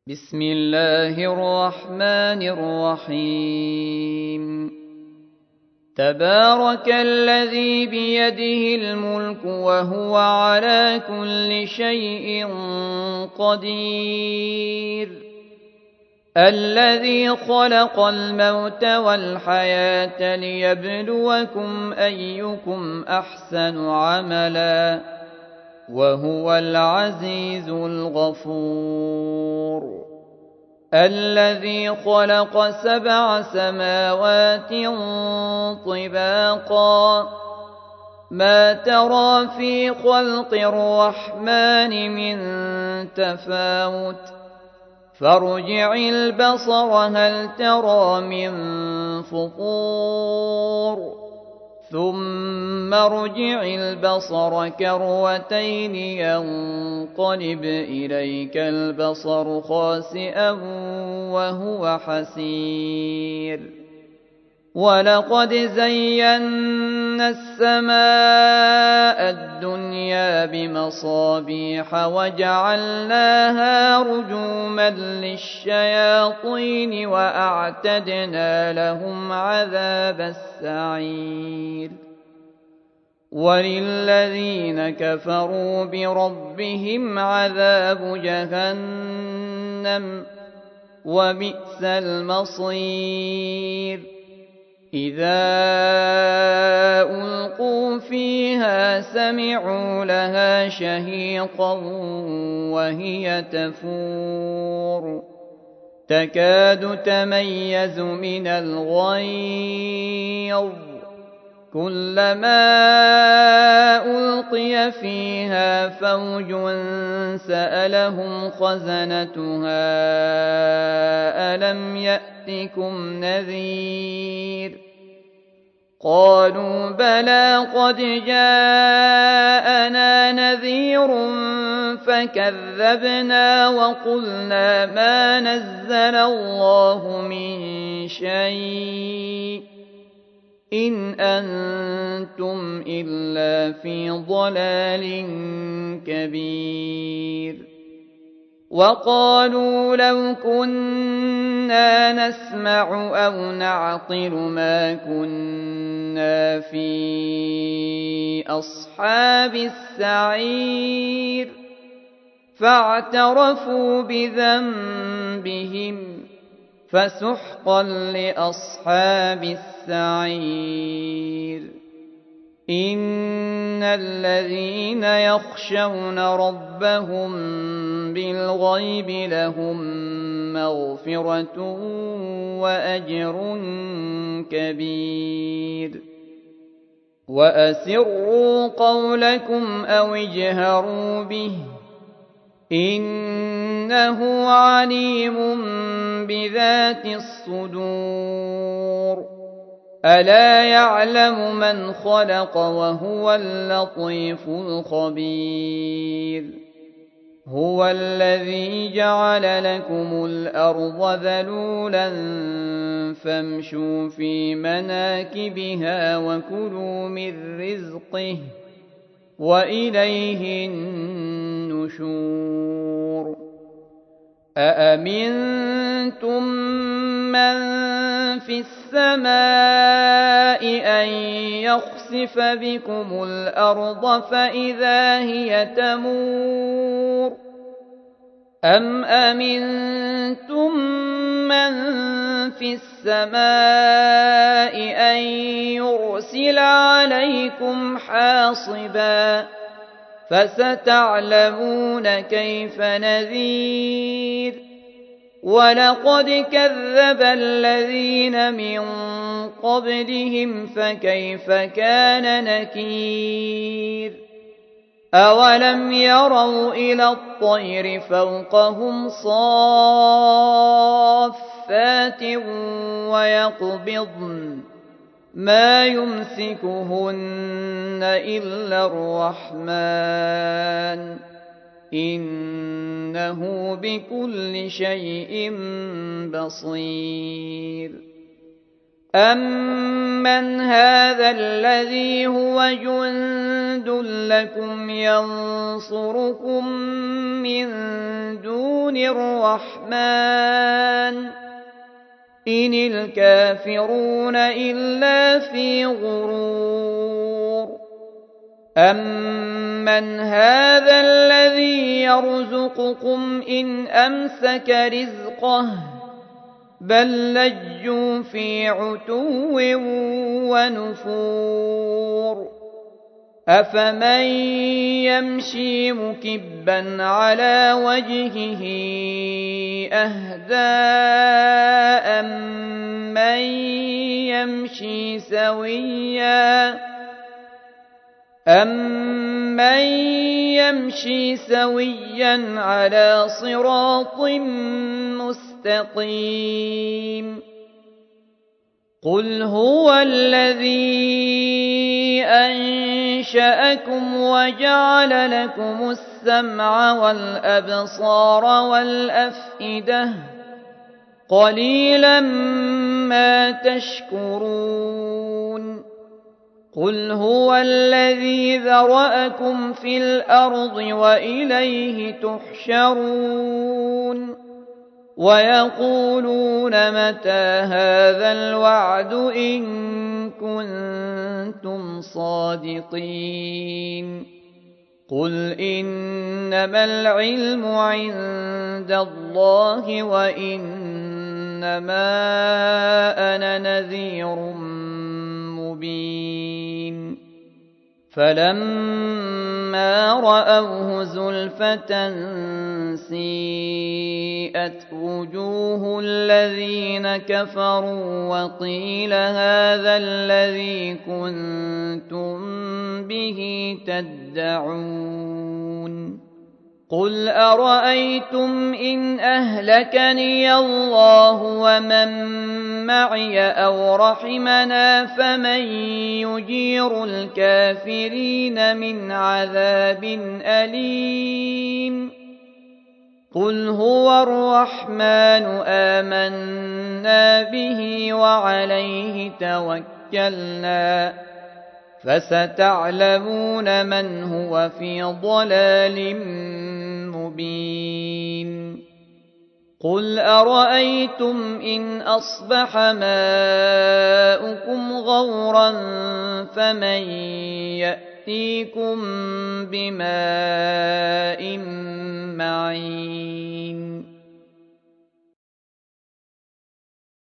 بسم الله الرحمن الرحيم تبارك الذي بيده الملك وهو على كل شيء قدير الذي خلق الموت والحياة ليبلوكم أيكم أحسن عملا وهو العزيز الغفور الذي خلق 7 سماوات طباقا ما ترى في خلق الرحمن من تفاوت فارجع البصر هل ترى من فطور ثم ارجع البصر كرتين ينقلب إليك البصر خاسئا وهو حسير ولقد زينا السماء الدنيا بمصابيح وجعلناها رجوما للشياطين وأعتدنا لهم عذاب السعير وللذين كفروا بربهم عذاب جهنم وبئس المصير إذا ألقوا فيها سمعوا لها شهيقا وهي تفور تكاد تميز من الغيظ كلما ألقي فيها فوج سألهم خزنتها ألم يأتكم نذير قالوا بلى قد جاءنا نذير فكذبنا وقلنا ما نزل الله من شيء إن أنتم إلا في ضلال كبير وقالوا لو كنا نسمع أو نعقل ما كنا في أصحاب السعير فاعترفوا بذنبهم فسحقا لأصحاب السعير إن الذين يخشون ربهم بالغيب لهم مغفرة وأجر كبير وأسروا قولكم أو اجهروا به إنه عليم بذات الصدور ألا يعلم من خلق وهو اللطيف الخبير هو الذي جعل لكم الأرض ذلولا فامشوا في مناكبها وكلوا من رزقه وإليه النشور أأمنتم من في السماء أن يخسف بكم الأرض فإذا هي تمور أم أمنتم من في السماء أن يرسل عليكم حاصبا فستعلمون كيف نذير ولقد كذب الذين من قبلهم فكيف كان نكير أولم يروا إلى الطير فوقهم صافات ويقبضن ما يمسكهن إلا الرحمن إنه بكل شيء بصير أمن هذا الذي هو جند لكم ينصركم من دون دون الرحمن إن الكافرون إلا في غرور أمن هذا الذي يرزقكم إن أمسك رزقه بل لجوا في عتو ونفور أفمن يمشي مكبا على وجهه أهدى أمن يمشي سويا على صراط مستقيم قل هو الذي أنشأكم وجعل لكم السمع والأبصار والأفئدة قليلا ما تشكرون قل هو الذي ذرأكم في الأرض وإليه تحشرون ويقولون متى هذا الوعد إن كنتم صادقين قل إنما العلم عند الله وإنما أنا نذير مبين فلما رأوه زلفة سيئت وجوه الذين كفروا وقيل هذا الذي كنتم به تدعون قل أرأيتم إن أهلكني الله ومن معي أو رحمنا فمن يجير الكافرين من عذاب أليم قل هو الرحمن آمنا به وعليه توكلنا فستعلمون من هو في ضلال مبين قل أرأيتم إن أصبح ماؤكم غورا فمن يأتيكم بماء معين